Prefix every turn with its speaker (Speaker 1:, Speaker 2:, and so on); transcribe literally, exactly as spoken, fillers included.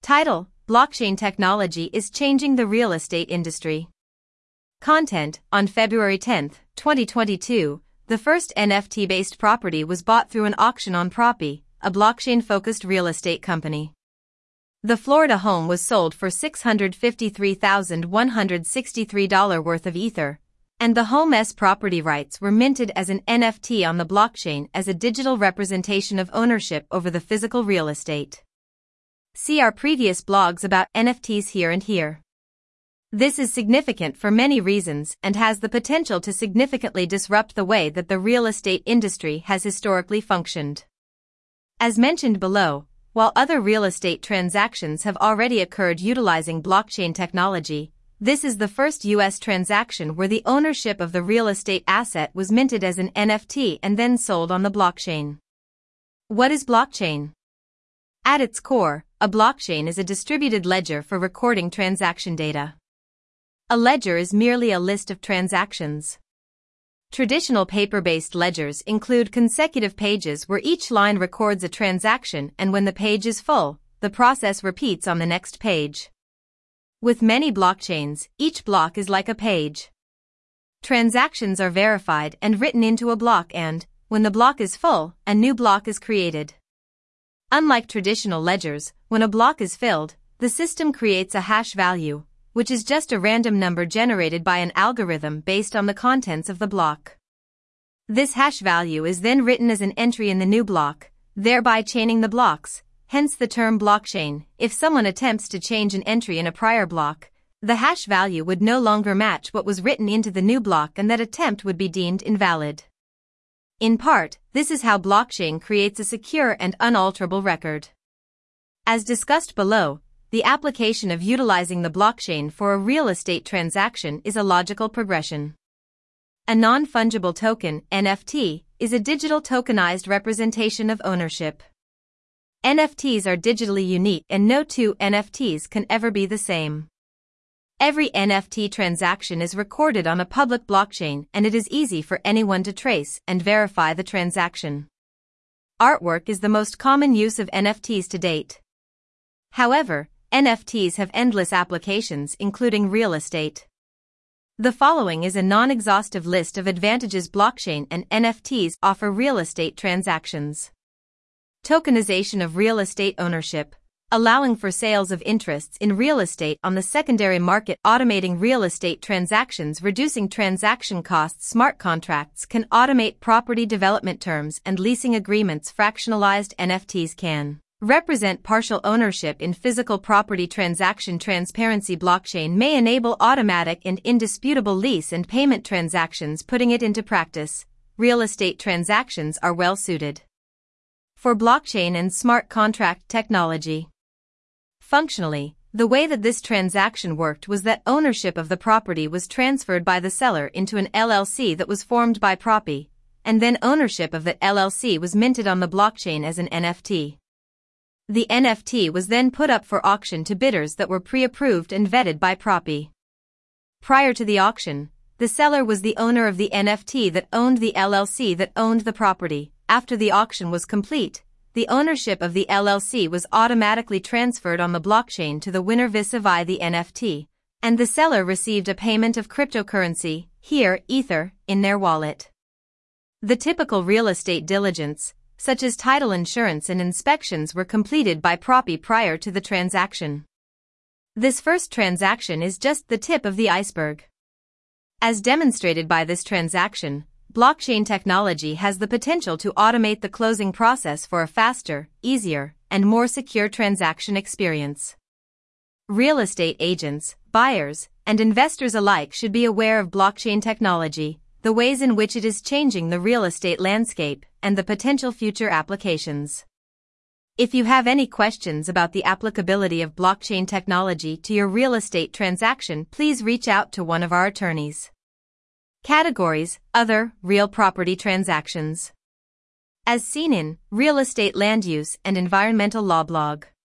Speaker 1: Title: Blockchain technology is changing the real estate industry. Content: On February tenth, twenty twenty-two, the first N F T-based property was bought through an auction on Propy, a blockchain-focused real estate company. The Florida home was sold for six hundred fifty-three thousand one hundred sixty-three dollars worth of Ether, and the home's property rights were minted as an N F T on the blockchain as a digital representation of ownership over the physical real estate. See our previous blogs about N F Ts here and here. This is significant for many reasons and has the potential to significantly disrupt the way that the real estate industry has historically functioned. As mentioned below, while other real estate transactions have already occurred utilizing blockchain technology, this is the first U S transaction where the ownership of the real estate asset was minted as an N F T and then sold on the blockchain. What is blockchain? At its core, a blockchain is a distributed ledger for recording transaction data. A ledger is merely a list of transactions. Traditional paper-based ledgers include consecutive pages where each line records a transaction, and when the page is full, the process repeats on the next page. With many blockchains, each block is like a page. Transactions are verified and written into a block, and, when the block is full, a new block is created. Unlike traditional ledgers, when a block is filled, the system creates a hash value, which is just a random number generated by an algorithm based on the contents of the block. This hash value is then written as an entry in the new block, thereby chaining the blocks, hence the term blockchain. If someone attempts to change an entry in a prior block, the hash value would no longer match what was written into the new block, and that attempt would be deemed invalid. In part, this is how blockchain creates a secure and unalterable record. As discussed below, the application of utilizing the blockchain for a real estate transaction is a logical progression. A non-fungible token, N F T, is a digital tokenized representation of ownership. N F Ts are digitally unique, and no two N F Ts can ever be the same. Every N F T transaction is recorded on a public blockchain, and it is easy for anyone to trace and verify the transaction. Artwork is the most common use of N F Ts to date. However, N F Ts have endless applications, including real estate. The following is a non-exhaustive list of advantages blockchain and N F Ts offer real estate transactions. Tokenization of real estate ownership, allowing for sales of interests in real estate on the secondary market, automating real estate transactions, reducing transaction costs. Smart contracts can automate property development terms and leasing agreements. Fractionalized N F Ts can represent partial ownership in physical property transaction. Transparency blockchain may enable automatic and indisputable lease and payment transactions. Putting it into practice, real estate transactions are well suited for blockchain and smart contract technology. Functionally, the way that this transaction worked was that ownership of the property was transferred by the seller into an L L C that was formed by Propy, and then ownership of that L L C was minted on the blockchain as an N F T. The N F T was then put up for auction to bidders that were pre-approved and vetted by Propy. Prior to the auction, the seller was the owner of the N F T that owned the L L C that owned the property. After the auction was complete, the ownership of the L L C was automatically transferred on the blockchain to the winner vis-a-vis the N F T, and the seller received a payment of cryptocurrency, here Ether, in their wallet. The typical real estate diligence, such as title insurance and inspections, were completed by Propy prior to the transaction. This first transaction is just the tip of the iceberg. As demonstrated by this transaction, blockchain technology has the potential to automate the closing process for a faster, easier, and more secure transaction experience. Real estate agents, buyers, and investors alike should be aware of blockchain technology, the ways in which it is changing the real estate landscape, and the potential future applications. If you have any questions about the applicability of blockchain technology to your real estate transaction, please reach out to one of our attorneys. Categories: Other, Real Property Transactions. As seen in Real Estate Land Use and Environmental Law blog.